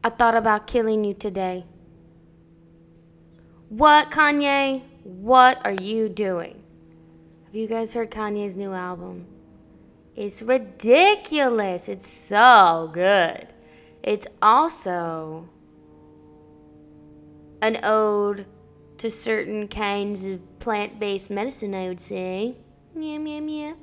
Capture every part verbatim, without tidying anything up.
I thought about killing you today. What, Kanye? What are you doing? Have you guys heard Kanye's new album? It's ridiculous. It's so good. It's also an ode to certain kinds of plant-based medicine, I would say. Meow, meow, meow.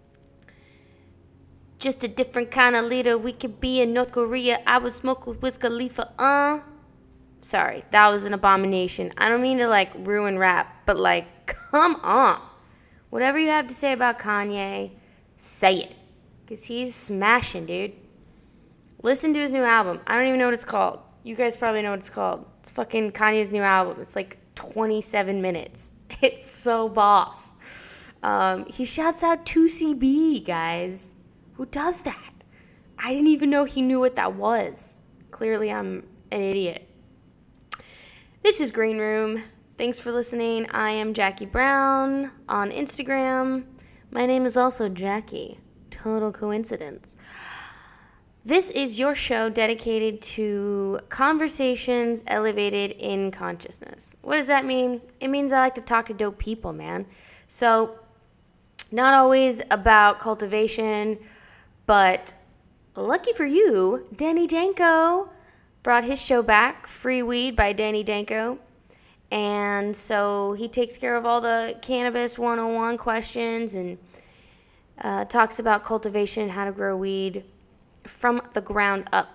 Just a different kind of leader. We could be in North Korea. I would smoke with Wiz Khalifa. Uh. Sorry, that was an abomination. I don't mean to, like, ruin rap, but, like, come on. Whatever you have to say about Kanye, say it. Because he's smashing, dude. Listen to his new album. I don't even know what it's called. You guys probably know what it's called. It's fucking Kanye's new album. It's like twenty-seven minutes. It's so boss. Um, he shouts out two C B, guys. Who does that? I didn't even know he knew what that was. Clearly, I'm an idiot. This is Green Room. Thanks for listening. I am Jackie Brown on Instagram. My name is also Jackie. Total coincidence. This is your show dedicated to conversations elevated in consciousness. What does that mean? It means I like to talk to dope people, man. So, not always about cultivation, but lucky for you, Danny Danko brought his show back, Free Weed by Danny Danko. And so he takes care of all the Cannabis one oh one questions and uh, talks about cultivation and how to grow weed from the ground up.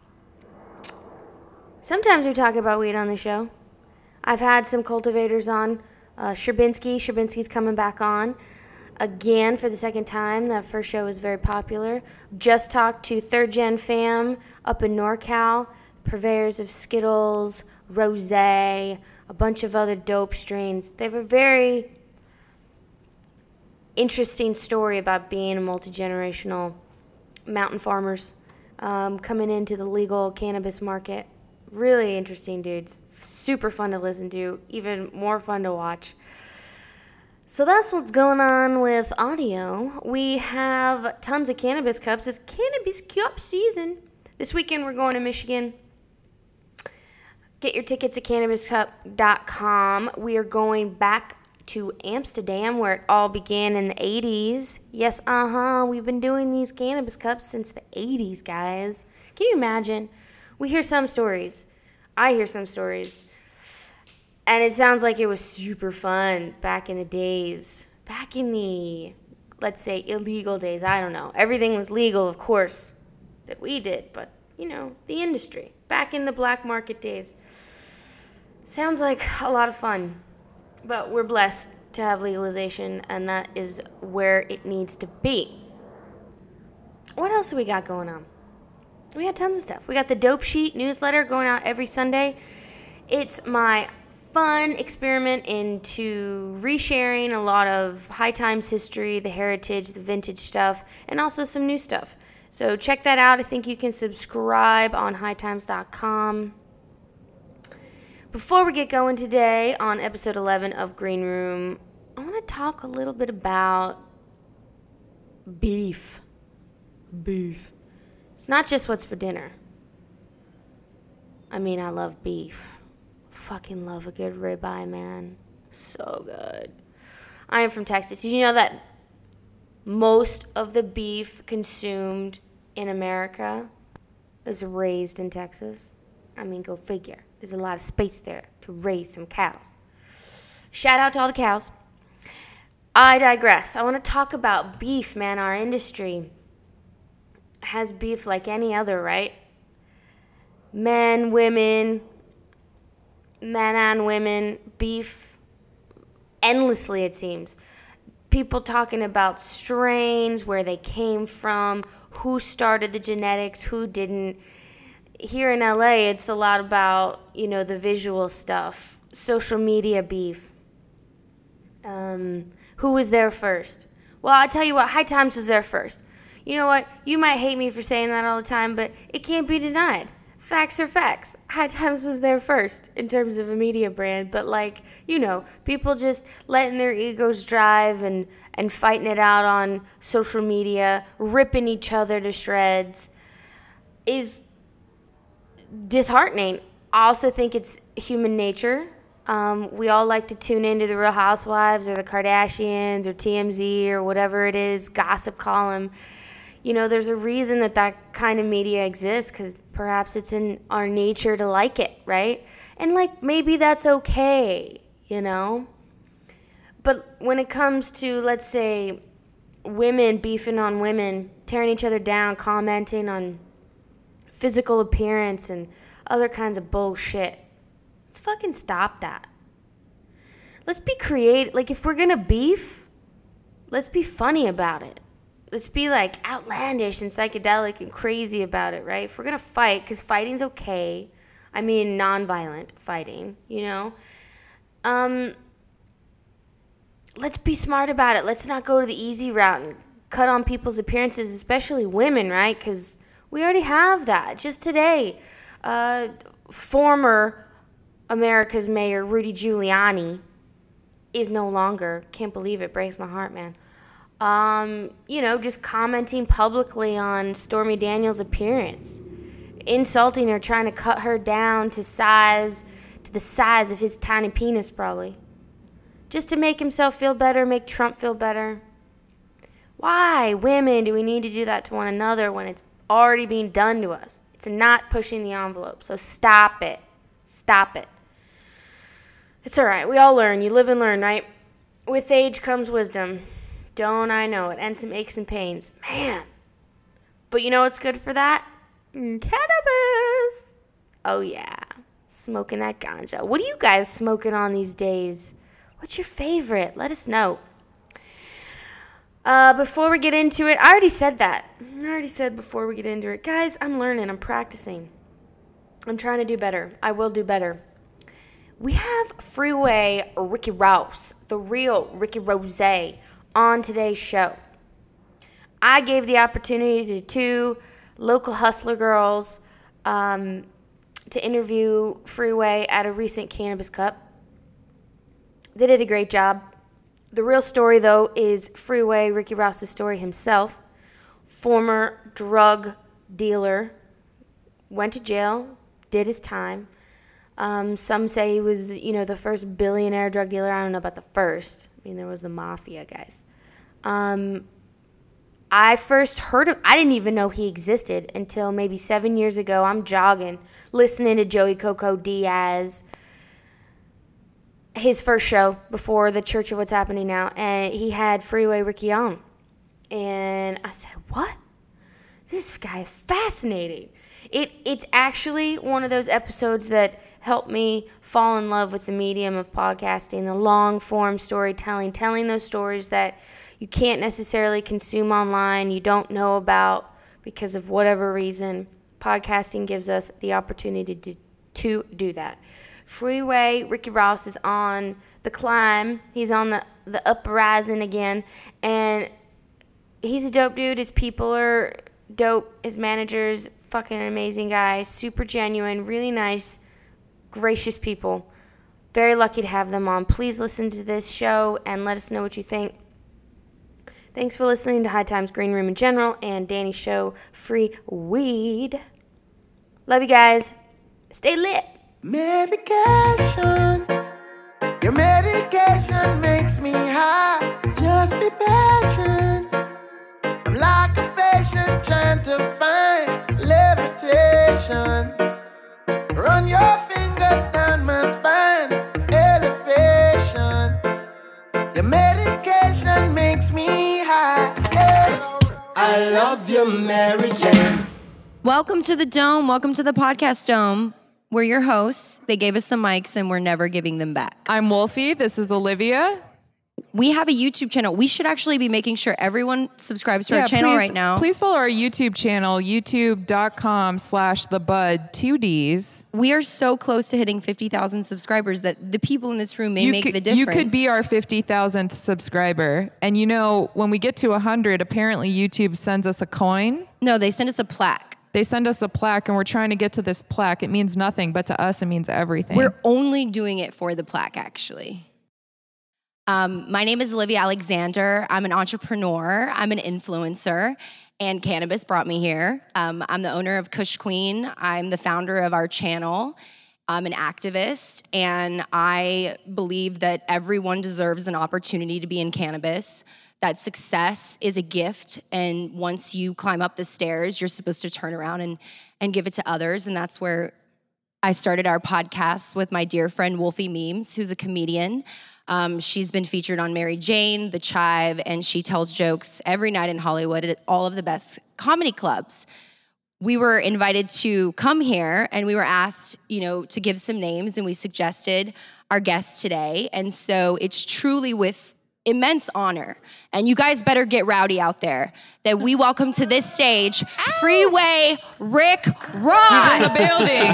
Sometimes we talk about weed on the show. I've had some cultivators on. Uh, Sherbinsky, Sherbinsky's coming back on again for the second time. That first show was very popular. Just talked to Third Gen Fam up in NorCal, purveyors of Skittles, Rosé, a bunch of other dope strains. They have a very interesting story about being a multi-generational mountain farmers um, coming into the legal cannabis market. Really interesting dudes. Super fun to listen to. Even more fun to watch. So that's what's going on with audio. We have tons of cannabis cups. It's cannabis cup season. This weekend we're going to Michigan. Get your tickets at cannabis cup dot com. We are going back to Amsterdam, where it all began in the eighties. Yes, uh-huh. We've been doing these cannabis cups since the eighties, guys. Can you imagine? We hear some stories. I hear some stories. And it sounds like it was super fun back in the days. Back in the, let's say, illegal days. I don't know. Everything was legal, of course, that we did. But, you know, the industry. Back in the black market days. Sounds like a lot of fun. But we're blessed to have legalization, and that is where it needs to be. What else do we got going on? We got tons of stuff. We got the Dope Sheet newsletter going out every Sunday. It's my fun experiment into resharing a lot of High Times history, the heritage, the vintage stuff, and also some new stuff. So check that out. I think you can subscribe on high times dot com. Before we get going today on episode eleven of Green Room, I want to talk a little bit about beef. Beef. It's not just what's for dinner. I mean, I love beef. Fucking love a good ribeye, man. So good. I am from Texas. Did you know that most of the beef consumed in America is raised in Texas? I mean, go figure. There's a lot of space there to raise some cows. Shout out to all the cows. I digress. I want to talk about beef, man. Our industry has beef like any other, right? Men, women, men and women, beef endlessly, it seems. People talking about strains, where they came from, who started the genetics, who didn't. Here in L A, it's a lot about, you know, the visual stuff, social media beef. Um, who was there first? Well, I'll tell you what, High Times was there first. You know what? You might hate me for saying that all the time, but it can't be denied. Facts are facts. High Times was there first in terms of a media brand, but, like, you know, people just letting their egos drive and, and fighting it out on social media, ripping each other to shreds, is disheartening. I also think it's human nature. Um, we all like to tune into the Real Housewives or the Kardashians or T M Z or whatever it is, gossip column. You know, there's a reason that that kind of media exists, because perhaps it's in our nature to like it, right? And, like, maybe that's okay, you know? But when it comes to, let's say, women beefing on women, tearing each other down, commenting on physical appearance and other kinds of bullshit, let's fucking stop that. Let's be creative. Like, if we're gonna beef, let's be funny about it. Let's be, like, outlandish and psychedelic and crazy about it, right? If we're gonna fight, because fighting's okay. I mean, non-violent fighting, you know? Um, let's be smart about it. Let's not go to the easy route and cut on people's appearances, especially women, right? Because we already have that. Just today, uh, former America's mayor, Rudy Giuliani, is no longer, can't believe it, breaks my heart, man. Um, you know, just commenting publicly on Stormy Daniels' appearance, insulting her, trying to cut her down to size, to the size of his tiny penis, probably, just to make himself feel better, make Trump feel better. Why, women, do we need to do that to one another when it's already being done to us? It's not pushing the envelope, so stop it. Stop it. It's all right. We all learn. You live and learn, right? With age comes wisdom. Don't I know it? And some aches and pains. Man. But you know what's good for that? Cannabis. Oh, yeah. Smoking that ganja. What are you guys smoking on these days? What's your favorite? Let us know. Uh, before we get into it, I already said that. I already said before we get into it. Guys, I'm learning. I'm practicing. I'm trying to do better. I will do better. We have Freeway Ricky Rouse, the real Ricky Rose, on today's show. I gave the opportunity to two local hustler girls um, to interview Freeway at a recent Cannabis Cup. They did a great job. The real story, though, is Freeway Ricky Rouse's story himself. Former drug dealer, went to jail, did his time. Um, some say he was, you know, the first billionaire drug dealer. I don't know about the first. I mean, there was the mafia, guys. Um, I first heard of, I didn't even know he existed until maybe seven years ago. I'm jogging, listening to Joey Coco Diaz, his first show before the Church of What's Happening Now, and he had Freeway Ricky on. And I said, what? This guy is fascinating. It It's actually one of those episodes that helped me fall in love with the medium of podcasting, the long-form storytelling, telling those stories that you can't necessarily consume online, you don't know about because of whatever reason. Podcasting gives us the opportunity to, to do that. Freeway Ricky Rouse is on the climb. He's on the, the uprising again, and he's a dope dude. His people are dope. His manager's fucking an amazing guy, super genuine, really nice, gracious people. Very lucky to have them on. Please listen to this show and let us know what you think. Thanks for listening to High Times Green Room in general and Danny's show, Free Weed. Love you guys. Stay lit. Medication. Your medication makes me high. Just be patient. I'm like a patient trying to find levitation. Run your fingers down my spine. Elevation. Your medication makes me high. Yeah. I love your Mary Jane. Welcome to the Dome. Welcome to the Podcast Dome. We're your hosts. They gave us the mics and we're never giving them back. I'm Wolfie. This is Olivia. We have a YouTube channel. We should actually be making sure everyone subscribes to yeah, our channel please, right now. Please follow our YouTube channel, youtube.com slash the bud, two Ds. We are so close to hitting fifty thousand subscribers that the people in this room may you make could, the difference. You could be our fifty thousandth subscriber. And you know, when we get to one hundred, apparently YouTube sends us a coin. No, they send us a plaque. They send us a plaque, and we're trying to get to this plaque. It means nothing, but to us, it means everything. We're only doing it for the plaque, actually. Um, my name is Olivia Alexander. I'm an entrepreneur. I'm an influencer. and cannabis brought me here. Um, I'm the owner of Kush Queen. I'm the founder of our channel. I'm an activist, and I believe that everyone deserves an opportunity to be in cannabis, that success is a gift, and once you climb up the stairs, you're supposed to turn around and, and give it to others, and that's where I started our podcast with my dear friend Wolfie Memes, who's a comedian. Um, she's been featured on Mary Jane, The Chive, and she tells jokes every night in Hollywood at all of the best comedy clubs. We were invited to come here, and we were asked, you know, to give some names, and we suggested our guest today. And so it's truly with immense honor, and you guys better get rowdy out there, that we welcome to this stage Freeway Rick Ross. He's in the building.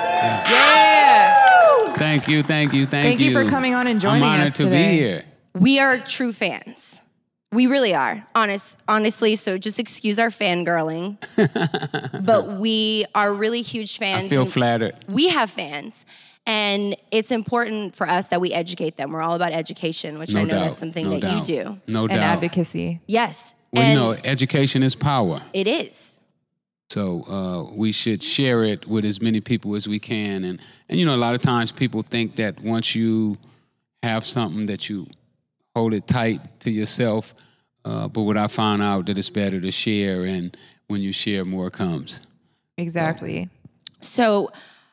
Yeah. Thank you, thank you, thank, Thank you for coming on and joining I'm honored us to today. be here. We are true fans. We really are, honest, honestly, so just excuse our fangirling. But we are really huge fans. I feel and flattered. We have fans. And it's important for us that we educate them. We're all about education, which No I know doubt, that's something no that doubt. you do. No And doubt. advocacy. Yes. Well, and you know, education is power. it is. So uh, we should share it with as many people as we can. And, and, you know, a lot of times people think that once you have something that you hold it tight to yourself. Uh, but what I found out that it's better to share, and when you share, more comes. Exactly. So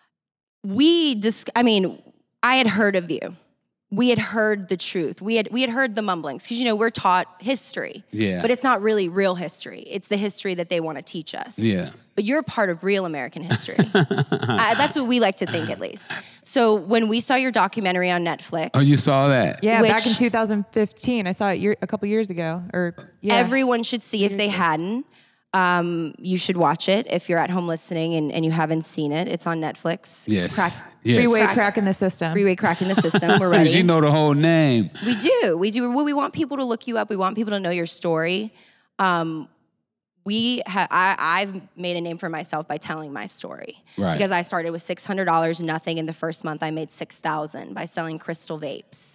we dis- I mean, I had heard of you. We had heard the truth. We had we had heard the mumblings, because you know we're taught history. Yeah. But it's not really real history. It's the history that they want to teach us. Yeah. But you're a part of real American history. uh, that's what we like to think, at least. So when we saw your documentary on Netflix, Oh, you saw that? Yeah, back in Which- two thousand fifteen. I saw it year, a couple years ago. Or yeah. everyone should see if they hadn't. Um, you should watch it if you're at home listening and, and you haven't seen it. It's on Netflix. Yes. Crack, Yes. Freeway Crack- crack in the system. Freeway cracking the system. We're ready. You know the whole name. We do. We do. Well, we want people to look you up. We want people to know your story. Um, we ha- I, I've made a name for myself by telling my story. Right. Because I started with six hundred dollars, nothing. In the first month, I made six thousand dollars by selling crystal vapes.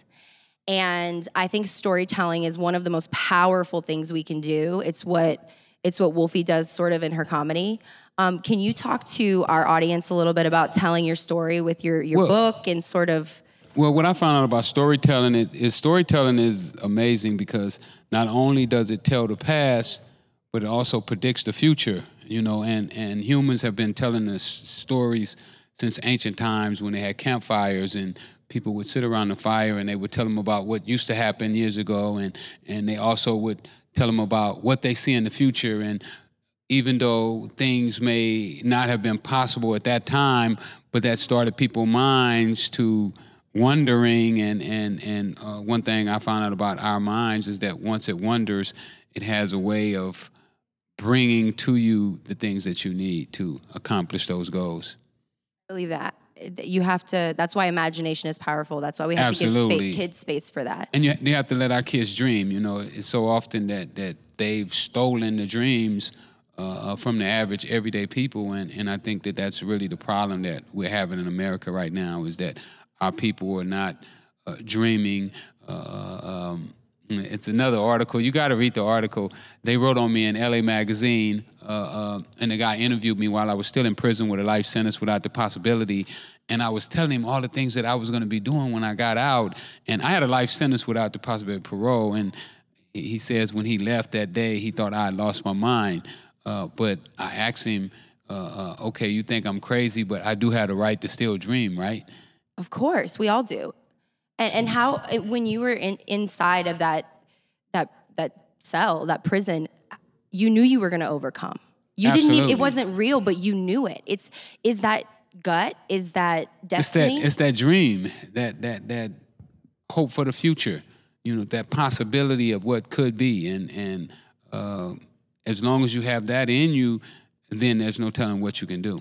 And I think storytelling is one of the most powerful things we can do. It's what it's what Wolfie does sort of in her comedy. Um, can you talk to our audience a little bit about telling your story with your, your Well- book and sort of... Well, what I found out about storytelling it, is storytelling is amazing because not only does it tell the past, but it also predicts the future. You know, and, and humans have been telling us stories since ancient times when they had campfires and people would sit around the fire and they would tell them about what used to happen years ago, and, and they also would tell them about what they see in the future. And even though things may not have been possible at that time, but that started people's minds to wondering. And, and, and uh, one thing I found out about our minds is that once it wonders, it has a way of bringing to you the things that you need to accomplish those goals. believe that. You have to, that's why imagination is powerful. That's why we have to Absolutely. give spa- kids space for that. And you, you have to let our kids dream. You know, it's so often that, that they've stolen the dreams uh, from the average everyday people. And, and I think that that's really the problem that we're having in America right now, is that our people are not uh, dreaming. Uh, um, it's another article. You got to read the article. They wrote on me in L A Magazine, uh, uh, and the guy interviewed me while I was still in prison with a life sentence without the possibility. And I was telling him all the things that I was going to be doing when I got out. And I had a life sentence without the possibility of parole. And he says when he left that day, he thought I had lost my mind. Uh, but I asked him, uh, uh, okay, you think I'm crazy, but I do have the right to still dream, right? Of course, we all do. And, and how, when you were in, inside of that, that, that cell, that prison, you knew you were going to overcome. You didn't Absolutely. even, it wasn't real, but you knew it. It's, is that gut? Is that destiny? It's that, it's that dream, that, that, that hope for the future, you know, that possibility of what could be. And, and uh, as long as you have that in you, then there's no telling what you can do.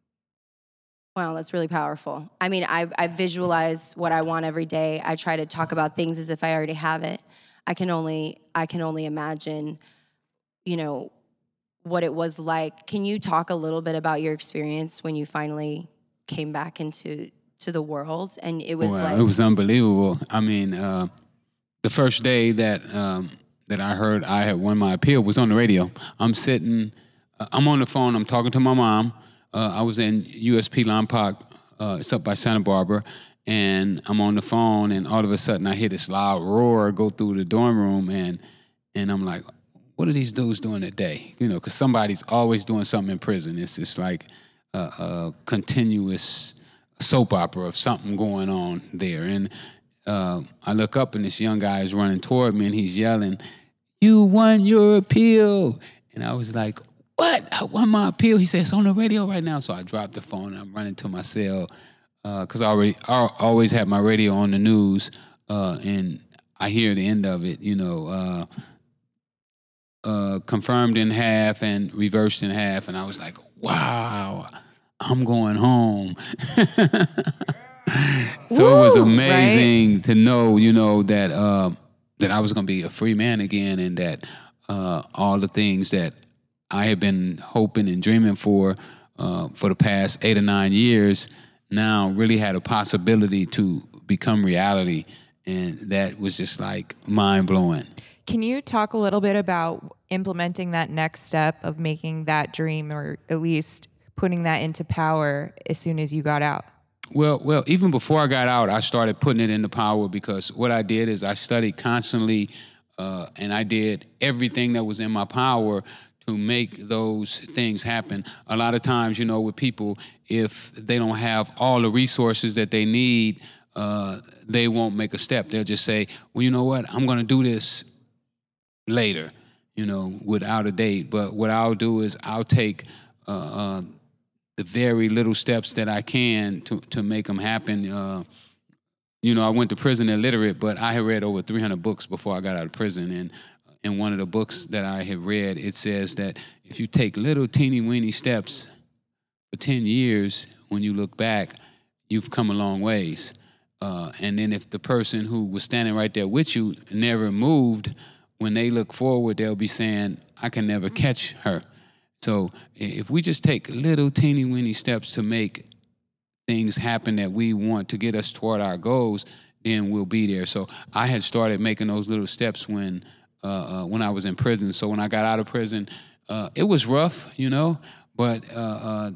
Wow, that's really powerful. I mean, I, I visualize what I want every day. I try to talk about things as if I already have it. I can only, I can only imagine, you know, what it was like. Can you talk a little bit about your experience when you finally came back into to the world? And it was Well, like, it was unbelievable. I mean, uh, the first day that um, that I heard I had won my appeal was on the radio. I'm sitting, uh, I'm on the phone, I'm talking to my mom. Uh, I was in U S P Lompoc, uh, it's up by Santa Barbara, and I'm on the phone, and all of a sudden I hear this loud roar go through the dorm room, and and I'm like, what are these dudes doing today? You know, because somebody's always doing something in prison. It's just like a, a continuous soap opera of something going on there. And uh, I look up, and this young guy is running toward me, and he's yelling, "You won your appeal!" And I was like, "What? I won my appeal?" He said, "It's on the radio right now." So I dropped the phone, and I'm running to my cell because uh, I already I always had my radio on the news, uh, and I hear the end of it, you know, uh, uh, confirmed in half and reversed in half, and I was like, "Wow, I'm going home." So Woo, it was amazing right? to know, you know, that uh, that I was going to be a free man again, and that uh, all the things that I had been hoping and dreaming for uh, for the past eight or nine years now really had a possibility to become reality, and that was just like mind-blowing. Can you talk a little bit about implementing that next step of making that dream, or at least putting that into power as soon as you got out? Well, well, even before I got out, I started putting it into power, because what I did is I studied constantly, uh, and I did everything that was in my power to make those things happen. A lot of times, you know, with people, if they don't have all the resources that they need, uh, they won't make a step. They'll just say, well, you know what, I'm going to do this later, you know, without a date. But what I'll do is I'll take uh, uh, the very little steps that I can to, to make them happen. Uh, you know, I went to prison illiterate, but I had read over three hundred books before I got out of prison. And in one of the books that I had read, it says that if you take little teeny weeny steps for ten years, when you look back, you've come a long ways. Uh, and then if the person who was standing right there with you never moved, when they look forward, they'll be saying, I can never catch her. So if we just take little teeny weeny steps to make things happen that we want to get us toward our goals, then we'll be there. So I had started making those little steps when uh, uh, when I was in prison. So when I got out of prison, uh, it was rough, you know, but uh, uh,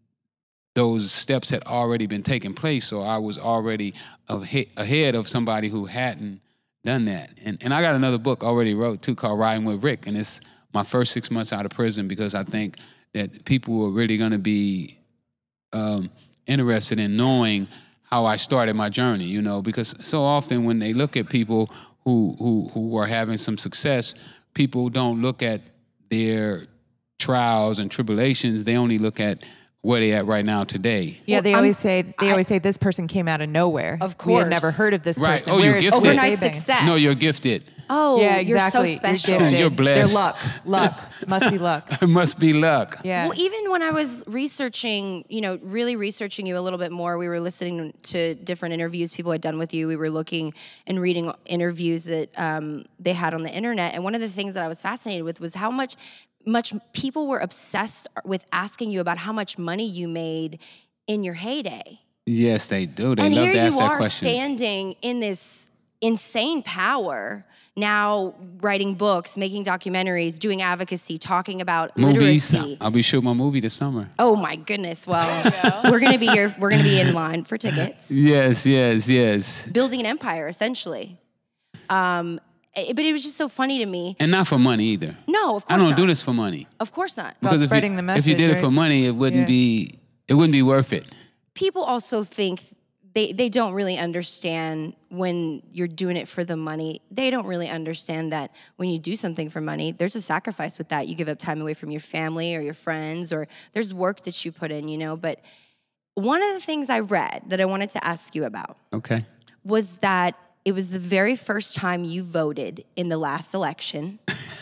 those steps had already been taking place. So I was already ahead of somebody who hadn't done that. And and I got another book already wrote too called Riding with Rick, and it's my first six months out of prison, because I think that people are really going to be um, interested in knowing how I started my journey, you know, because so often when they look at people who who who are having some success, people don't look at their trials and tribulations. They only look at where they at right now today. Yeah, Well, they I'm- always say they I- always say this person came out of nowhere. Of we had course. never heard of this Right. person. Oh, you're Where is- gifted. Overnight Bang. success. No, you're gifted. Oh, Yeah, exactly. you're so special. You're, gifted. You're blessed. They're luck, luck, must be luck. It must be luck. Yeah. Well, even when I was researching, you know, really researching you a little bit more, we were listening to different interviews people had done with you. We were looking and reading interviews that um, they had on the internet. And one of the things that I was fascinated with was how much, much people were obsessed with asking you about how much money you made in your heyday. Yes, they do. They and love here to ask you that are question. standing in this insane power, now writing books, making documentaries, doing advocacy, talking about Movies. literacy. I'll be shooting my movie this summer. Oh my goodness! Well, we're gonna be your, we're gonna be in line for tickets. Yes, yes, yes. Building an empire, essentially. Um, it- but it was just so funny to me. And not for money either. No, of I course don't not. do this for money. Of course not. About if spreading you, the message, if you did it right? for money, it wouldn't Yeah. be it wouldn't be worth it. People also think they they don't really understand when you're doing it for the money. They don't really understand that when you do something for money, there's a sacrifice with that. You give up time away from your family or your friends, or there's work that you put in, you know. But one of the things I read that I wanted to ask you about Okay. was that it was the very first time you voted in the last election.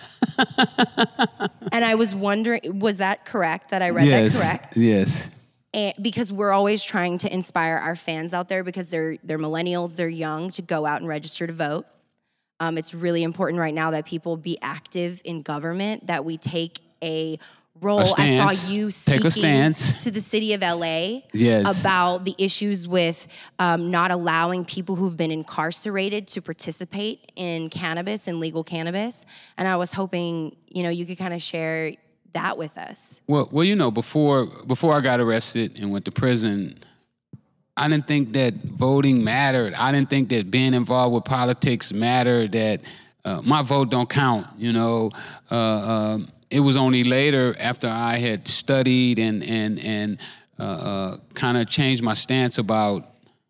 And I was wondering, was that correct, that I read yes. that correct? Yes. And because we're always trying to inspire our fans out there, because they're they're millennials, they're young, to go out and register to vote. Um, it's really important right now that people be active in government, that we take a role. A I stance. saw you Take a speaking stance. to the city of L A Yes. about the issues with um, not allowing people who've been incarcerated to participate in cannabis and legal cannabis. And I was hoping, you know, you could kind of share that with us. Well, well, you know, before before I got arrested and went to prison, I didn't think that voting mattered. I didn't think that being involved with politics mattered. That uh, my vote don't count. You know, uh, um, it was only later after I had studied and and and uh, uh, kind of changed my stance about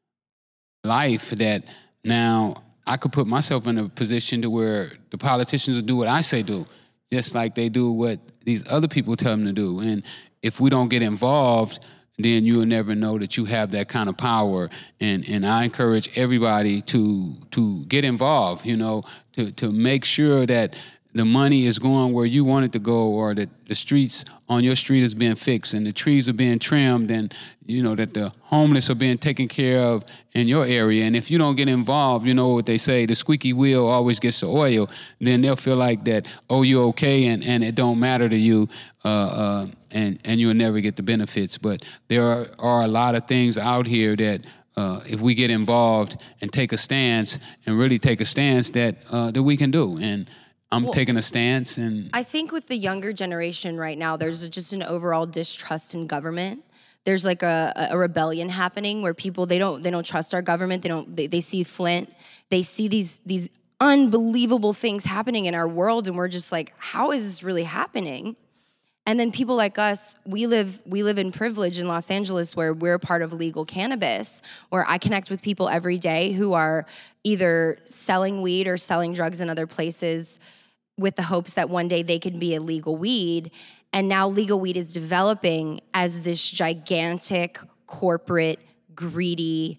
life that now I could put myself in a position to where the politicians will do what I say do, just like they do what these other people tell them to do. And if we don't get involved, then you will never know that you have that kind of power. And and I encourage everybody to to get involved, you know, to to make sure that the money is going where you want it to go, or that the streets on your street is being fixed and the trees are being trimmed, and you know that the homeless are being taken care of in your area. And if you don't get involved, you know what they say, the squeaky wheel always gets the oil, then they'll feel like that, oh, you're okay, and, and it don't matter to you, uh, uh, and, and you'll never get the benefits. But there are, are a lot of things out here that uh, if we get involved and take a stance, and really take a stance, that uh, that we can do. And I'm Well, taking a stance. And I think with the younger generation right now, there's just an overall distrust in government. There's like a, a rebellion happening where people, they don't they don't trust our government. They don't they, they see Flint. They see these these unbelievable things happening in our world, and we're just like, how is this really happening? And then people like us, we live we live in privilege in Los Angeles, where we're part of legal cannabis, where I connect with people every day who are either selling weed or selling drugs in other places with the hopes that one day they can be a legal weed. And now legal weed is developing as this gigantic, corporate, greedy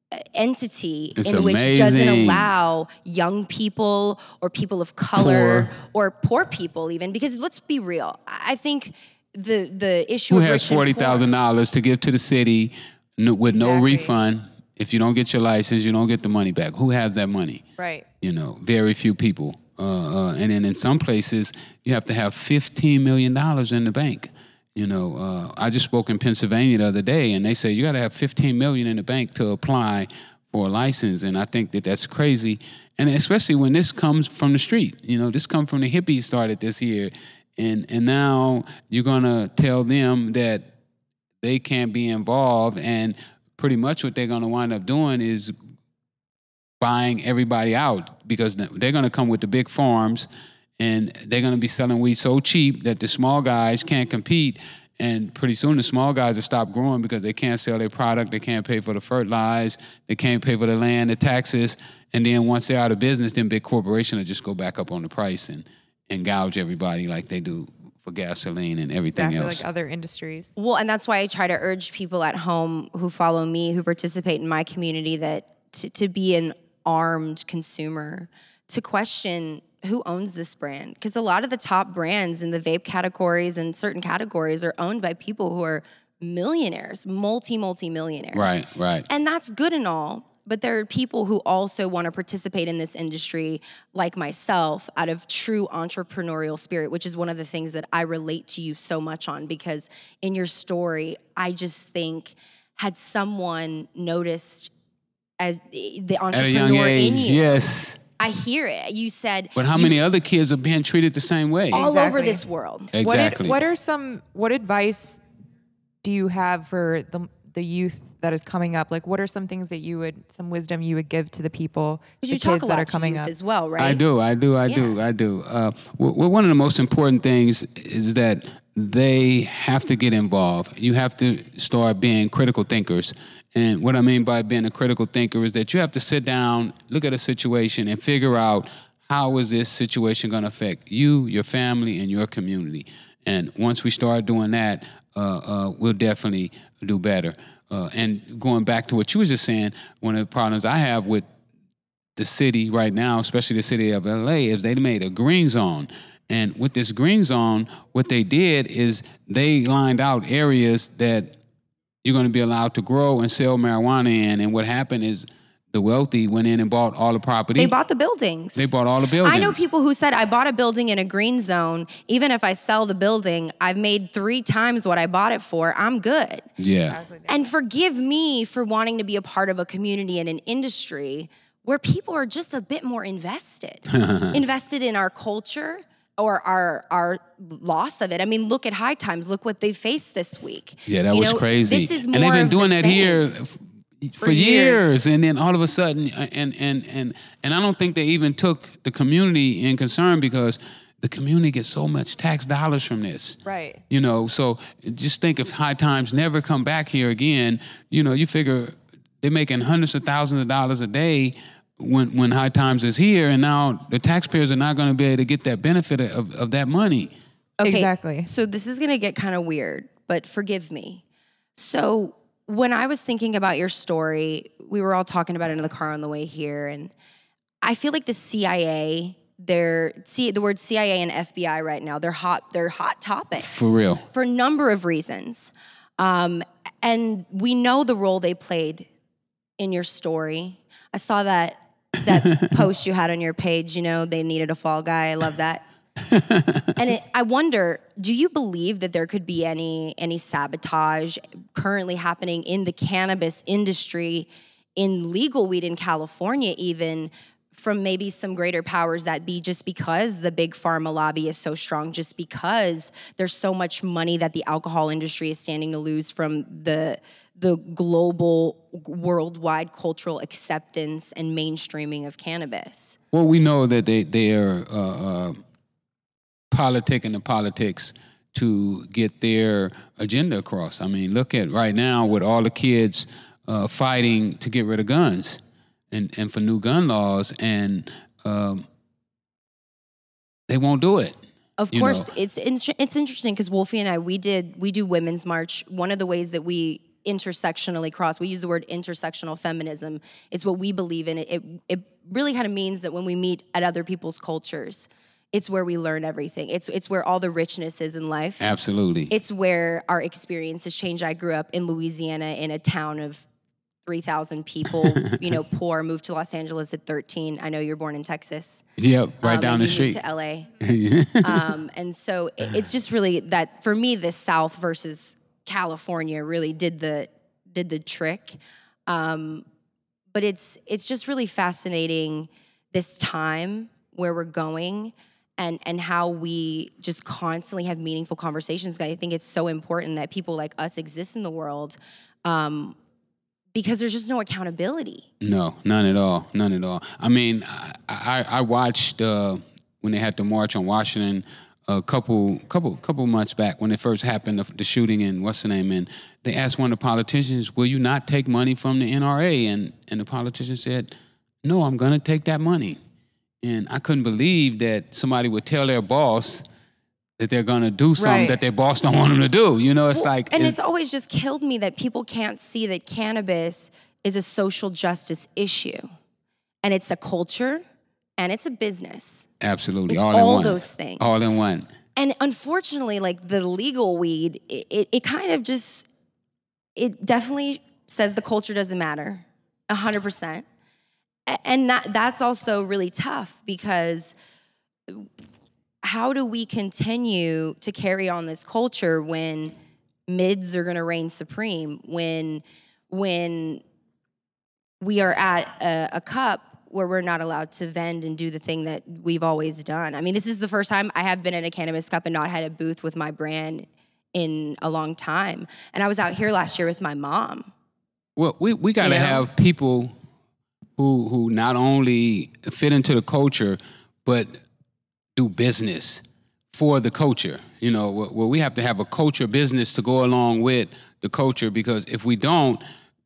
entity It's in which doesn't amazing. allow young people or people of color Poor. or poor people even, because let's be real, I think the the issue who of has rich and forty thousand dollars to give to the city no, with no Exactly. refund? If you don't get your license, you don't get the money back. Who has that money? Right. You know, very few people. Uh, uh, and then in some places, you have to have fifteen million dollars in the bank. You know, uh, I just spoke in Pennsylvania the other day, and they say you got to have fifteen million dollars in the bank to apply for a license. And I think that that's crazy. And especially when this comes from the street. You know, this comes from the hippies started this here. And, and now you're going to tell them that they can't be involved. And pretty much what they're going to wind up doing is buying everybody out, because they're going to come with the big farms, and they're going to be selling weed so cheap that the small guys can't compete. And pretty soon the small guys will stop growing because they can't sell their product, they can't pay for the fertilizer, they can't pay for the land, the taxes. And then once they're out of business, then big corporations will just go back up on the price and, and gouge everybody like they do for gasoline and everything Exactly else. like other industries. Well, and that's why I try to urge people at home who follow me, who participate in my community, that to, to be an armed consumer, to question who owns this brand. Because a lot of the top brands in the vape categories and certain categories are owned by people who are millionaires, multi, multi-millionaires. Right, right. And that's good and all, but there are people who also want to participate in this industry, like myself, out of true entrepreneurial spirit, which is one of the things that I relate to you so much on, because in your story, I just think, had someone noticed as the At a young entrepreneur age, in you, yes. I hear it. You said, But how you- many other kids are being treated the same way? all over Exactly. this world. What, Exactly. ad- what are some, what advice do you have for the the youth that is coming up? Like, what are some things that you would, some wisdom you would give to the people, the You kids talk a lot that are to coming youth up? as well, right? I do, I do, I Yeah. do, I do. Uh, w- w- one of the most important things is that they have to get involved. You have to start being critical thinkers. And what I mean by being a critical thinker is that you have to sit down, look at a situation, and figure out, how is this situation going to affect you, your family, and your community? And once we start doing that, uh, uh, we'll definitely do better. Uh, and going back to what you was just saying, one of the problems I have with the city right now, especially the city of L A, is they made a green zone. And with this green zone, what they did is they lined out areas that you're going to be allowed to grow and sell marijuana in. And what happened is the wealthy went in and bought all the property. They bought the buildings. They bought all the buildings. I know people who said, I bought a building in a green zone. Even if I sell the building, I've made three times what I bought it for. I'm good. Yeah. And forgive me for wanting to be a part of a community and an industry where people are just a bit more invested. Invested in our culture or our our loss of it. I mean, look at High Times. Look what they faced this week. Yeah, that You was know, crazy. This is more and they've been of doing the that same. here f- for, For years. years. And then all of a sudden, and and and and I don't think they even took the community in concern because the community gets so much tax dollars from this. Right. You know, so just think if High Times never come back here again, you know, you figure they're making hundreds of thousands of dollars a day when when High Times is here, and now the taxpayers are not going to be able to get that benefit of, of that money. Okay, Exactly. So this is going to get kind of weird, but forgive me. So when I was thinking about your story, we were all talking about it in the car on the way here, and I feel like the C I A, they're see the word C I A and F B I right now, they're hot, they're hot topics. For real. For a number of reasons. Um, and we know the role they played in your story. I saw that that post you had on your page, you know, they needed a fall guy. I love that. And it, I wonder, do you believe that there could be any any sabotage currently happening in the cannabis industry, in legal weed in California even, from maybe some greater powers that be, just because the big pharma lobby is so strong, just because there's so much money that the alcohol industry is standing to lose from the the global, worldwide cultural acceptance and mainstreaming of cannabis? Well, we know that they they are uh, uh, politicking the politics to get their agenda across. I mean, look at right now with all the kids uh, fighting to get rid of guns and, and for new gun laws, and um, they won't do it. Of You course, know. it's it's it's interesting because Wolfie and I, we did we do Women's March. One of the ways that we intersectionally cross, we use the word intersectional feminism. It's what we believe in. It it, it really kind of means that when we meet at other people's cultures, it's where we learn everything. It's it's where all the richness is in life. Absolutely. It's where our experiences change. I grew up in Louisiana in a town of three thousand people, you know, poor, moved to Los Angeles at thirteen. I know you're born in Texas. Yep, right Um, down and the you street. moved to L A. um, and so it, it's just really that, for me, the South versus California really did the did the trick. Um, but it's it's just really fascinating this time where we're going and and how we just constantly have meaningful conversations. I think it's so important that people like us exist in the world, um, because there's just no accountability. No, none at all. None at all. I mean, I I, I watched uh, when they had the march on Washington a couple couple couple months back when it first happened, the, the shooting in what's the name, and they asked one of the politicians, "Will you not take money from the N R A?" And and the politician said, "No, I'm going to take that money." And I couldn't believe that somebody would tell their boss that they're going to do something Right. that their boss don't want them to do. You know, it's like And it's always just killed me that people can't see that cannabis is a social justice issue. And it's a culture and it's a business. absolutely It's all, in all one. those things. All in one. And unfortunately, like the legal weed, it, it, it kind of just, it definitely says the culture doesn't matter, one hundred percent. A- And that that's also really tough because how do we continue to carry on this culture when mids are going to reign supreme, when when we are at a, a cup where we're not allowed to vend and do the thing that we've always done? I mean, this is the first time I have been in a cannabis cup and not had a booth with my brand in a long time. And I was out here last year with my mom. Well, we, we got to You know? have people who who not only fit into the culture, but do business for the culture. You know, where where we have to have a culture business to go along with the culture, because if we don't,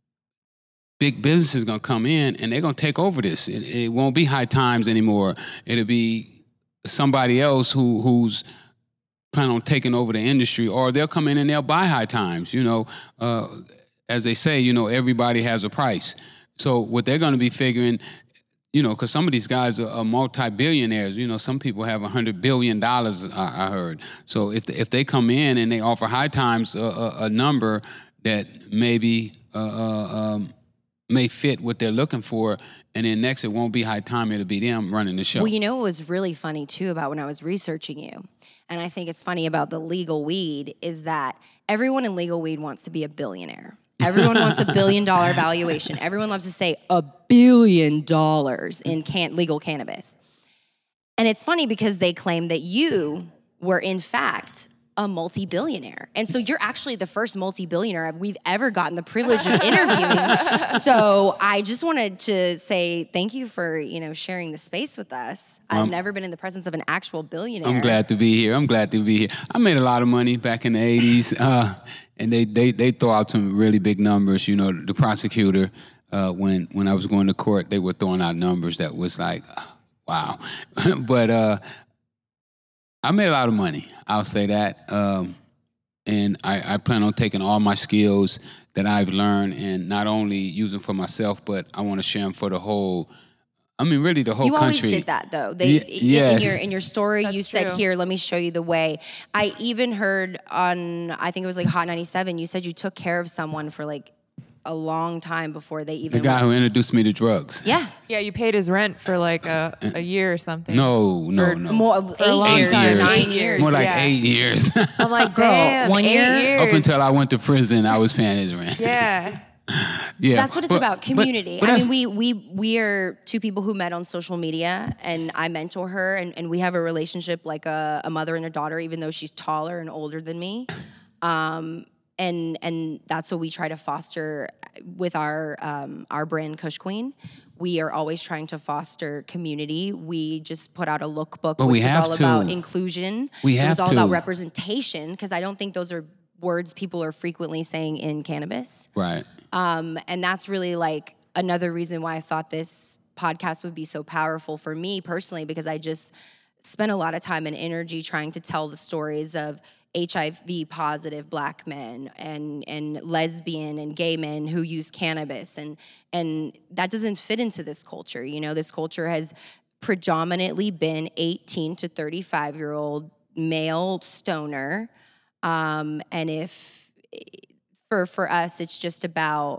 big business is going to come in and they're going to take over this. It, it won't be High Times anymore. It'll be somebody else who who's planning on taking over the industry, or they'll come in and they'll buy High Times. You know, uh, as they say, you know, everybody has a price. So what they're going to be figuring, you know, because some of these guys are, are multi-billionaires. You know, some people have one hundred billion dollars, I, I heard. So if if they come in and they offer High Times a, a, a number that maybe uh, uh, um, may fit what they're looking for, and then next it won't be High Time, it'll be them running the show. Well, you know what was really funny too about when I was researching you, and I think it's funny about the legal weed, is that everyone in legal weed wants to be a billionaire. Everyone wants a billion dollar valuation. Everyone loves to say a billion dollars in can- legal cannabis. And it's funny because they claim that you were in fact a multi-billionaire. And so you're actually the first multi-billionaire we've ever gotten the privilege of interviewing. So I just wanted to say thank you for, you know, sharing the space with us. I've Um, never been in the presence of an actual billionaire. I'm glad to be here. I'm glad to be here. I made a lot of money back in the eighties, uh, and they, they they throw out some really big numbers. You know, the prosecutor, uh, when when I was going to court, they were throwing out numbers that was like, wow. But uh, I made a lot of money. I'll say that. Um, and I, I plan on taking all my skills that I've learned and not only using for myself, but I want to share them for the whole. I mean, really, the whole you country. always did that, though. They, Ye- in, yes. in your in your story, you That's said, true. "Here, let me show you the way." I even heard on, I think it was like Hot ninety-seven. You said you took care of someone for like a long time before they even. The guy went- who introduced me to drugs. Yeah, Yeah, you paid his rent for like a, a year or something. No, no, Or no. more For a eight long years, time. Eight years. nine years. More like yeah. eight years. I'm like, Girl, damn, one eight year? years. Up until I went to prison, I was paying his rent. Yeah. Yeah, That's what it's but- about, but- community. but I that's- mean, we we we are two people who met on social media, and I mentor her, and, and we have a relationship like a, a mother and a daughter, even though she's taller and older than me. Um, and and that's what we try to foster with our um, our brand Kush Queen. We are always trying to foster community. We just put out a lookbook, But which we is have all to. about inclusion. We It was have all about to. representation, because I don't think those are words people are frequently saying in cannabis. Right. Um, and that's really like another reason why I thought this podcast would be so powerful for me personally, because I just spent a lot of time and energy trying to tell the stories of H I V positive black men and and lesbian and gay men who use cannabis, and and that doesn't fit into this culture. You know, this culture has predominantly been eighteen to thirty-five year old male stoner, um, and if for for us it's just about,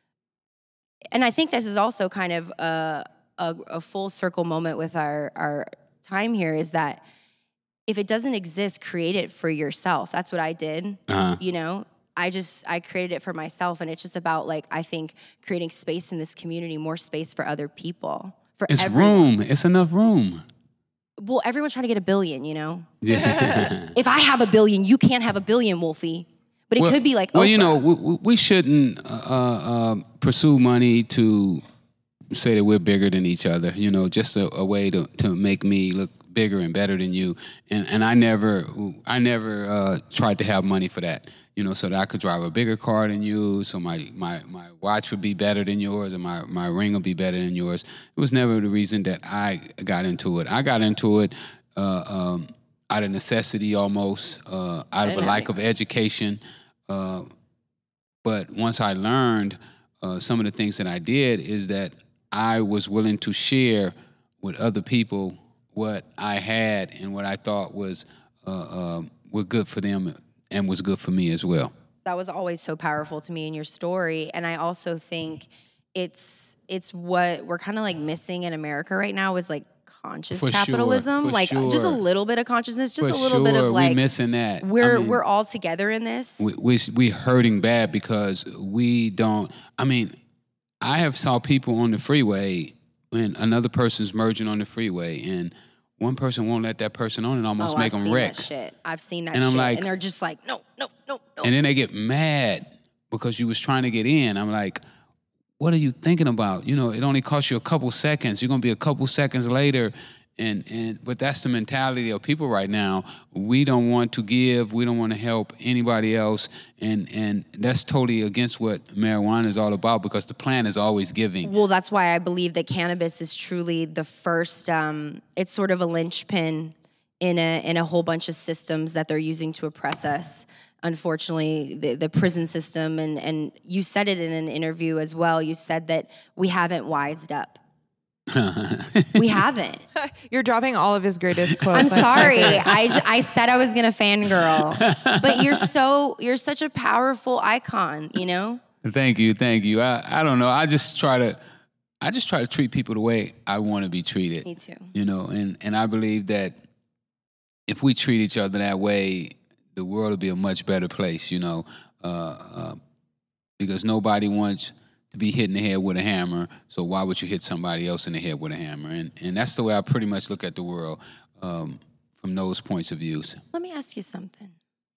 and I think this is also kind of a a, a full circle moment with our our time here, is that if it doesn't exist, create it for yourself. That's what I did. Uh-huh. You know, I just, I created it for myself. And it's just about like, I think creating space in this community, more space for other people. For It's everyone. room. It's enough room. Well, everyone's trying to get a billion, you know? Yeah. If I have a billion, you can't have a billion, Wolfie. But it well, could be like, well, you Oprah. know, we, we shouldn't uh, uh, pursue money to say that we're bigger than each other. You know, just a, a way to, to make me look bigger and better than you. And and I never I never uh, tried to have money for that. You know, so that I could drive a bigger car than you, so my, my, my watch would be better than yours, and my, my ring would be better than yours. It was never the reason that I got into it. I got into it uh, um, out of necessity almost, uh, out of a lack of education. Uh, but once I learned uh, some of the things that I did, is that I was willing to share with other people what I had and what I thought was uh, uh, were good for them and was good for me as well. That was always so powerful to me in your story. And I also think it's it's what we're kind of like missing in America right now, is like conscious For sure, capitalism. for like just a sure. little bit of consciousness, just For a little bit sure, of like we missing that. I we're mean, we're all together in this. we, we we hurting bad because we don't. I mean, I have saw people on the freeway when another person's merging on the freeway, and one person won't let that person on and almost oh, make I've them seen wreck. that shit. I've seen that And I'm shit. like- and they're just like, no, no, no, no. And then they get mad because you was trying to get in. I'm like, what are you thinking about? You know, it only costs you a couple seconds. You're gonna be a couple seconds later. And and but that's the mentality of people right now. We don't want to give, we don't want to help anybody else. And and that's totally against what marijuana is all about, because the plan is always giving. Well, that's why I believe that cannabis is truly the first. Um, it's sort of a linchpin in a in a whole bunch of systems that they're using to oppress us. Unfortunately, the, the prison system, and and you said it in an interview as well. You said that we haven't wised up. We haven't. You're dropping all of his greatest quotes. I'm That's my sorry. favorite. I, j- I said I was gonna fangirl, but you're so you're such a powerful icon. You know. Thank you, thank you. I, I don't know. I just try to I just try to treat people the way I want to be treated. Me too. You know, and, and I believe that if we treat each other that way, the world will be a much better place, you know, uh, uh, because nobody wants to be hit in the head with a hammer, so why would you hit somebody else in the head with a hammer? And and that's the way I pretty much look at the world um, from those points of views. Let me ask you something.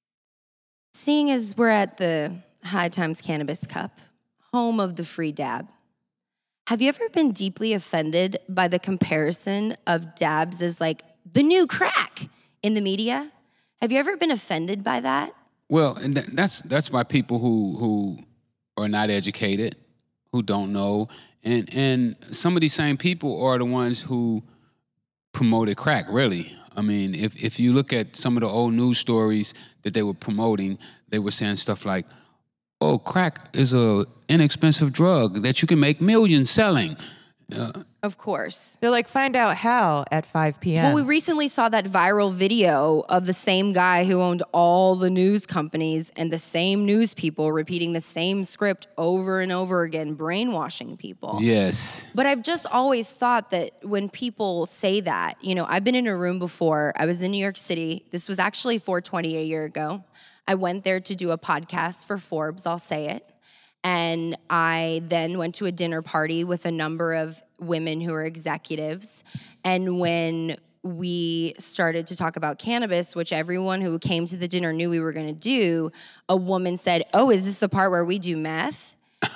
Seeing as we're at the High Times Cannabis Cup, home of the free dab, have you ever been deeply offended by the comparison of dabs as like the new crack in the media? Have you ever been offended by that? Well, and th- that's that's by people who who are not educated, who don't know, and and some of these same people are the ones who promoted crack. Really, I mean, if if you look at some of the old news stories that they were promoting, they were saying stuff like, "Oh, crack is a inexpensive drug that you can make millions selling." Uh, Of course. They're like, find out how at five p.m. Well, we recently saw that viral video of the same guy who owned all the news companies and the same news people repeating the same script over and over again, brainwashing people. yes. But I've just always thought that when people say that, you know, I've been in a room before. I was in New York City. This was actually four twenty a year ago. I went there to do a podcast for Forbes, I'll say it. And I then went to a dinner party with a number of women who are executives. And when we started to talk about cannabis, which everyone who came to the dinner knew we were going to do, a woman said, "Oh, is this the part where we do meth?"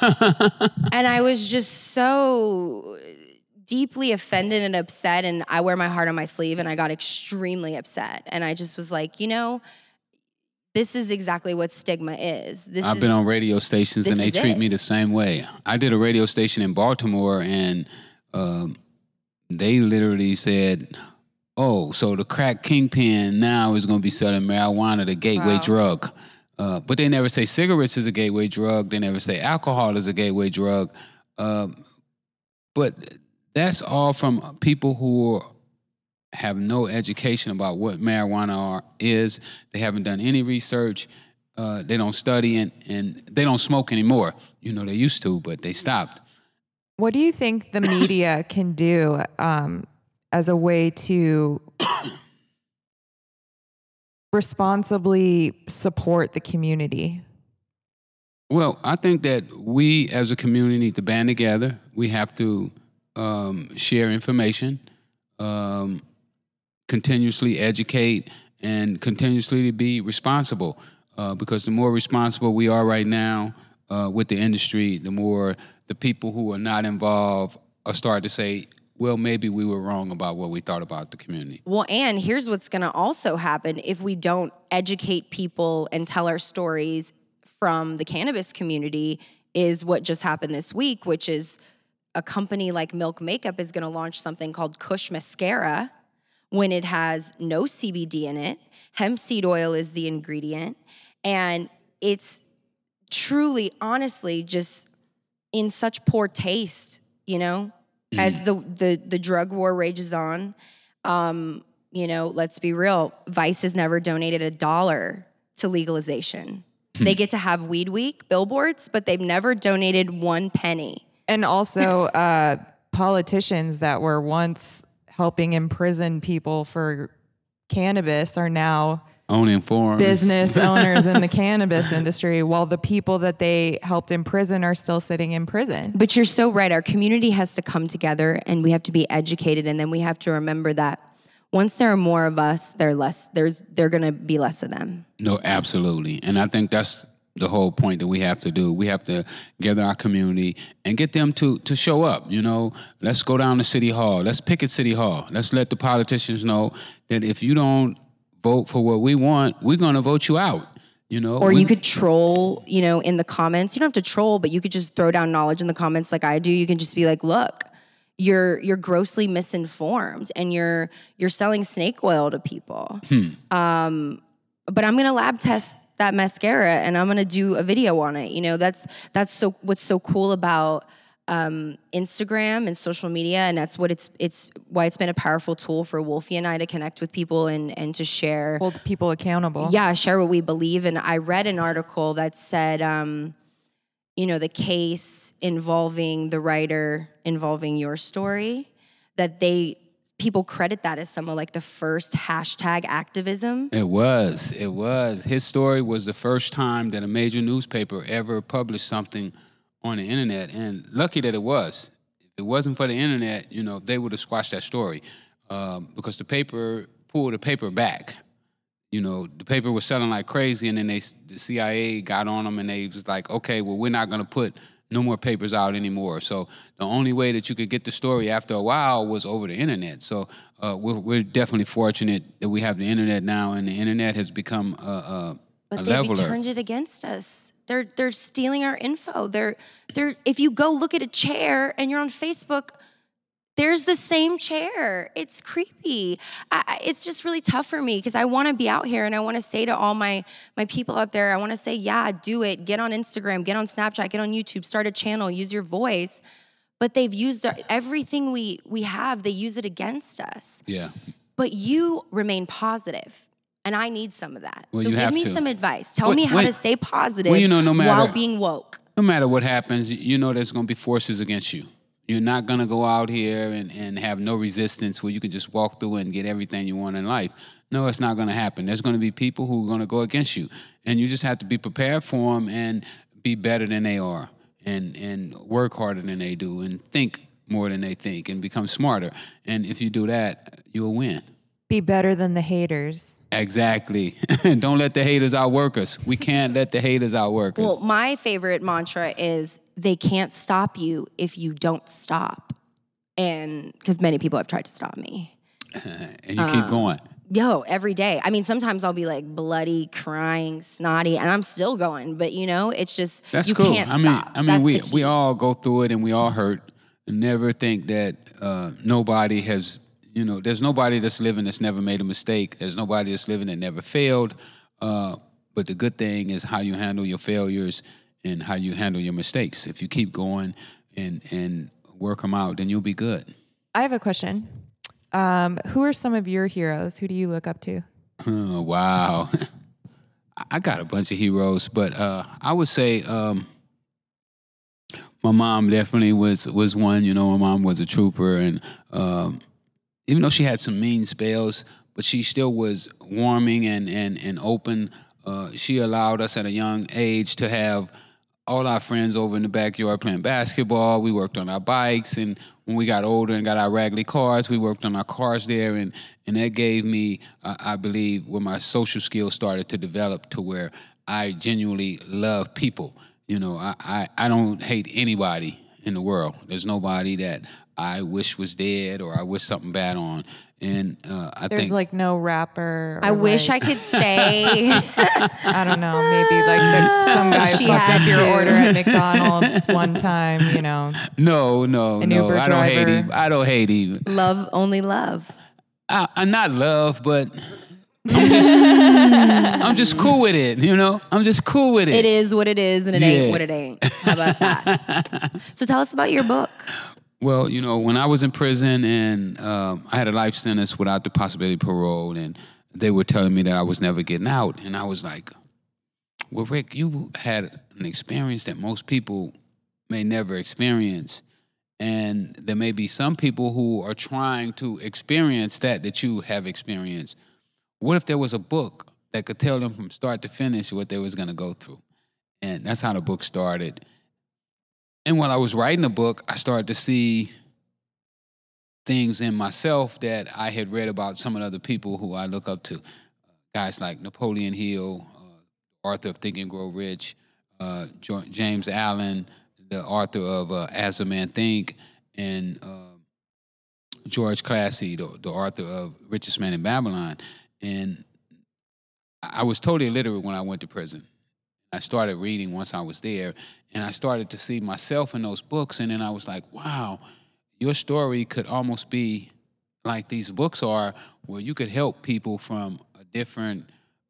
And I was just so deeply offended and upset. And I wear my heart on my sleeve, and I got extremely upset. And I just was like, you know, this is exactly what stigma is. This I've is, been on radio stations and they this is treat it. me the same way. I did a radio station in Baltimore and um, they literally said, "Oh, so the crack kingpin now is going to be selling marijuana, the gateway Wow. drug." Uh, but they never say cigarettes is a gateway drug. They never say alcohol is a gateway drug. Um, but that's all from people who are have no education about what marijuana are, is. They haven't done any research. Uh, they don't study, and, and they don't smoke anymore. You know, they used to, but they stopped. What do you think the media can do um, as a way to responsibly support the community? Well, I think that we as a community need to band together. We have to um, share information, um, continuously educate, and continuously be responsible. Uh, because the more responsible we are right now uh, with the industry, the more the people who are not involved are starting to say, well, maybe we were wrong about what we thought about the community. Well, and here's what's going to also happen if we don't educate people and tell our stories from the cannabis community is what just happened this week, which is a company like Milk Makeup is going to launch something called Kush Mascara when it has no C B D in it. Hemp seed oil is the ingredient. And it's truly, honestly, just in such poor taste, you know, mm. as the, the, the drug war rages on. Um, you know, let's be real. Vice has never donated a dollar to legalization. Hmm. They get to have Weed Week billboards, but they've never donated one penny. And also uh, politicians that were once helping imprison people for cannabis are now owning farms, business owners in the cannabis industry, while the people that they helped imprison are still sitting in prison. But you're so right. Our community has to come together and we have to be educated. And then we have to remember that once there are more of us, there less, there's, there are going to be less of them. No, absolutely. And I think that's the whole point that we have to do. We have to gather our community and get them to to show up. You know, let's go down to City Hall. Let's picket City Hall. Let's let the politicians know that if you don't vote for what we want, we're going to vote you out. You know, or we, you could troll, you know, in the comments. You don't have to troll, but you could just throw down knowledge in the comments like I do. You can just be like, look, you're you're grossly misinformed and you're you're selling snake oil to people. Hmm. Um, but I'm going to lab test that mascara and I'm going to do a video on it. You know, that's that's so what's so cool about um, Instagram and social media, and that's what it's it's why it's been a powerful tool for Wolfie and I to connect with people and and to share, hold people accountable. Yeah, share what we believe. And I read an article that said um, you know, the case involving the writer, involving your story, that they people credit that as some of like the first hashtag activism. It was. It was. His story was the first time that a major newspaper ever published something on the internet, and lucky that it was. If it wasn't for the internet, you know, they would have squashed that story um, because the paper pulled the paper back. You know, the paper was selling like crazy, and then they, the C I A got on them, and they was like, okay, well, we're not going to put no more papers out anymore. So the only way that you could get the story after a while was over the internet. So uh, we're, we're definitely fortunate that we have the internet now, and the internet has become a, a, but a they've leveler. turned it against us. They're they're stealing our info. They're they're if you go look at a chair and you're on Facebook, there's the same chair. It's creepy. I, it's just really tough for me because I want to be out here and I want to say to all my my people out there, I want to say, yeah, do it. Get on Instagram, get on Snapchat, get on YouTube, start a channel, use your voice. But they've used our, everything we we have. They use it against us. Yeah. But you remain positive, and I need some of that. Well, so you give have me to. some advice. Tell Well, me how when- to stay positive well, you know, no matter- while being woke. No matter what happens, you know there's going to be forces against you. You're not going to go out here and, and have no resistance where you can just walk through and get everything you want in life. No, it's not going to happen. There's going to be people who are going to go against you. And you just have to be prepared for them and be better than they are and, and work harder than they do and think more than they think and become smarter. And if you do that, you'll win. Be better than the haters. Exactly. Don't let the haters outwork us. We can't let the haters outwork us. Well, my favorite mantra is they can't stop you if you don't stop. And because many people have tried to stop me. And you keep going. Yo, every day. I mean, sometimes I'll be like bloody, crying, snotty, and I'm still going. But you know, it's just That's you cool. can't I mean, stop. I mean, That's we the key. we all go through it and we all hurt. And never think that uh, nobody has, you know, there's nobody that's living that's never made a mistake. There's nobody that's living that never failed. Uh, but the good thing is how you handle your failures and how you handle your mistakes. If you keep going and and work them out, then you'll be good. I have a question. Um, who are some of your heroes? Who do you look up to? Oh, wow. I got a bunch of heroes, but uh, I would say um, my mom definitely was was one. You know, my mom was a trooper, and um, even though she had some mean spells, but she still was warming and and and open. Uh, she allowed us at a young age to have all our friends over in the backyard playing basketball. We worked on our bikes, and when we got older and got our raggedy cars, we worked on our cars there, and and that gave me, uh, I believe, where my social skills started to develop to where I genuinely love people. You know, I, I, I don't hate anybody in the world. There's nobody that I wish was dead or I wish something bad on. And uh, I There's think like no rapper. I or, wish like, I could say I don't know. Maybe like the, some guy She fucked had up your to. order at McDonald's one time. You know. no, no, An no. Uber I don't hate driver. him. I don't hate him. love, only love. I, I'm not love, but I'm just, I'm just cool with it. You know, I'm just cool with it. It is what it is, and it Yeah. ain't what it ain't. How about that? So tell us about your book. Well, you know, when I was in prison and um, I had a life sentence without the possibility of parole, and they were telling me that I was never getting out, and I was like, "Well, Rick, you had an experience that most people may never experience, and there may be some people who are trying to experience that that you have experienced. What if there was a book that could tell them from start to finish what they was going to go through?" And that's how the book started. And while I was writing the book, I started to see things in myself that I had read about some of the other people who I look up to. Guys like Napoleon Hill, uh, author of Think and Grow Rich, uh, Jo- James Allen, the author of uh, As a Man Think, and uh, George Classy, the, the author of Richest Man in Babylon. And I was totally illiterate when I went to prison. I started reading once I was there, and I started to see myself in those books, and then I was like, wow, your story could almost be like these books are, where you could help people from a different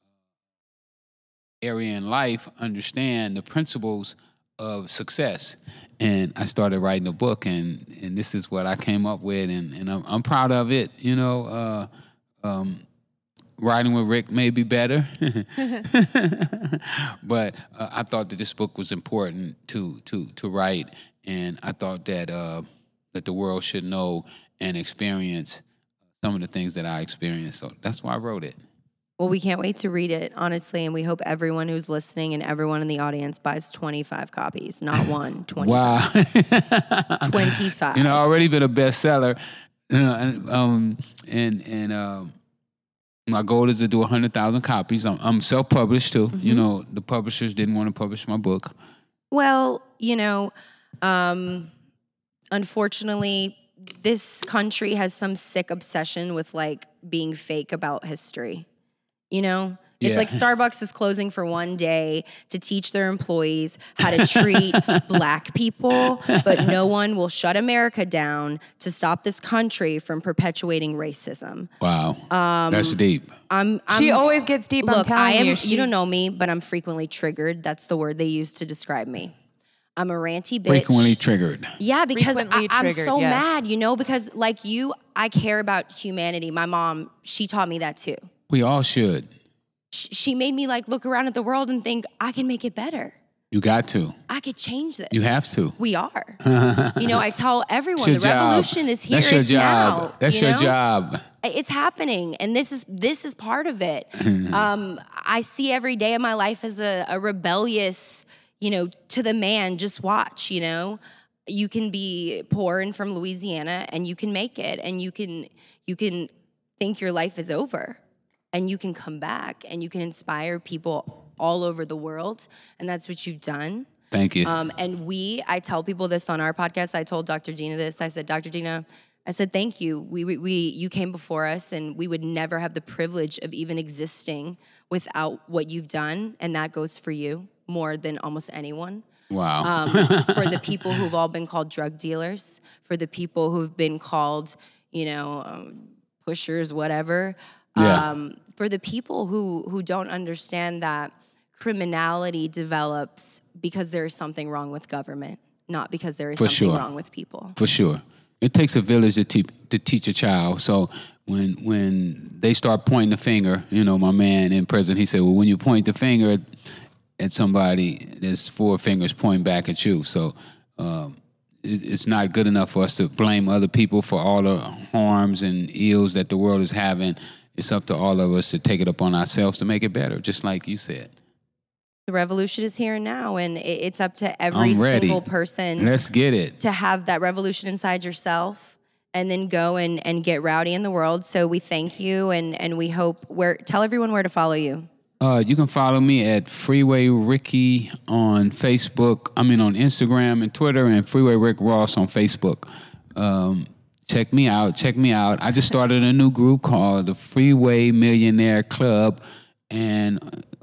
area in life understand the principles of success. And I started writing a book, and, and this is what I came up with, and, and I'm, I'm proud of it. You know, uh, um, Riding with Rick may be better, but uh, I thought that this book was important to to to write, and I thought that uh, that the world should know and experience some of the things that I experienced. So that's why I wrote it. Well, we can't wait to read it, honestly, and we hope everyone who's listening and everyone in the audience buys twenty-five copies, not one, twenty-five. Wow, twenty-five. You know, already been a bestseller, you know, and um, and and um. My goal is to do one hundred thousand copies. I'm, I'm self-published, too. Mm-hmm. You know, the publishers didn't want to publish my book. Well, you know, um, unfortunately, this country has some sick obsession with, like, being fake about history. You know? It's yeah. like Starbucks is closing for one day to teach their employees how to treat black people, but no one will shut America down to stop this country from perpetuating racism. Wow. Um, That's deep. I'm, I'm, she always gets deep, look, I'm telling I am, you. She, you don't know me, but I'm frequently triggered. That's the word they use to describe me. I'm a ranty bitch. Frequently triggered. Yeah, because Frequently I, I'm triggered, so yes. mad, you know, because like you, I care about humanity. My mom, she taught me that too. We all should. She made me like look around at the world and think, I can make it better. You got to. I could change this. You have to. We are. You know, I tell everyone It's the your revolution job. is here. That's your it's job. now. That's you your know? job. It's happening, and this is this is part of it. um, I see every day of my life as a, a rebellious, you know, to the man. Just watch, you know. You can be poor and from Louisiana, and you can make it, and you can you can think your life is over. And you can come back and you can inspire people all over the world. And that's what you've done. Thank you. Um, and we, I tell people this on our podcast. I told Doctor Dina this. I said, Doctor Dina, I said, thank you. We, we, we, you came before us and we would never have the privilege of even existing without what you've done. And that goes for you more than almost anyone. Wow. Um, for the people who've all been called drug dealers, for the people who've been called, you know, um, pushers, whatever. Yeah. Um, for the people who, who don't understand that criminality develops because there is something wrong with government, not because there is For something sure. wrong with people. For sure. It takes a village to, te- to teach a child. So when when they start pointing the finger, you know, my man in prison, he said, well, when you point the finger at, at somebody, there's four fingers pointing back at you. So um, it, it's not good enough for us to blame other people for all the harms and ills that the world is having. It's up to all of us to take it upon ourselves to make it better, just like you said. The revolution is here and now, and it, it's up to every I'm ready. single person Let's get it. to have that revolution inside yourself and then go and, and get rowdy in the world. So we thank you, and, and we hope, where tell everyone where to follow you. Uh, you can follow me at Freeway Ricky on Facebook. I mean, on Instagram and Twitter, and Freeway Rick Ross on Facebook. Um, check me out. Check me out. I just started a new group called the Freeway Millionaire Club, and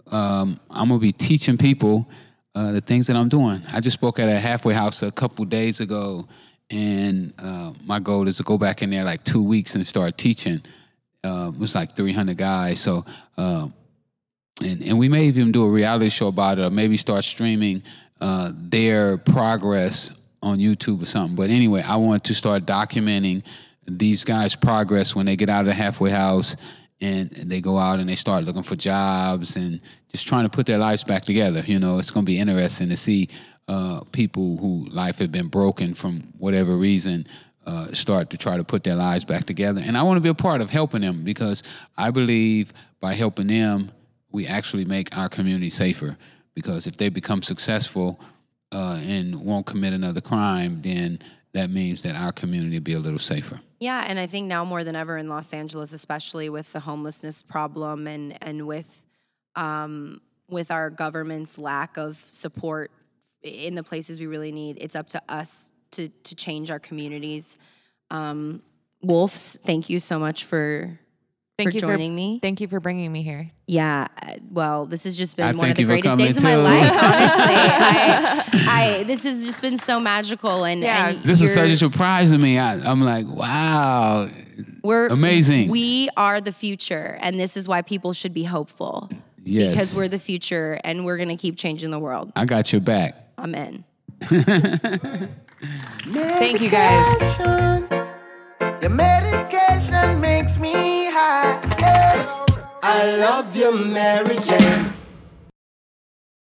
um, I'm gonna be teaching people uh, the things that I'm doing. I just spoke at a halfway house a couple days ago, and uh, my goal is to go back in there like two weeks and start teaching. Uh, it was like three hundred guys. So. Uh, And, and we may even do a reality show about it, or maybe start streaming uh, their progress on YouTube or something. But anyway, I want to start documenting these guys' progress when they get out of the halfway house and they go out and they start looking for jobs and just trying to put their lives back together. You know, it's going to be interesting to see uh, people who life had been broken from whatever reason uh, start to try to put their lives back together. And I want to be a part of helping them, because I believe by helping them, we actually make our community safer. Because if they become successful uh, and won't commit another crime, then that means that our community will be a little safer. Yeah, and I think now more than ever in Los Angeles, especially with the homelessness problem and and with um, with our government's lack of support in the places we really need, it's up to us to to change our communities. Um, Wolves, thank you so much for. Thank for you joining for, me. Thank you for bringing me here. Yeah, uh, well, this has just been I one of thank the you for greatest coming days of my too. life, honestly. I, I, this has just been so magical. And, Yeah. and This was you're- such a surprise to me. I, I'm like, wow, we're amazing. We are the future, and this is why people should be hopeful. Yes. Because we're the future, and we're going to keep changing the world. I got your back. Amen. Thank you, guys. Medication, your medication makes me high. Yeah. I I love you, Mary Jane.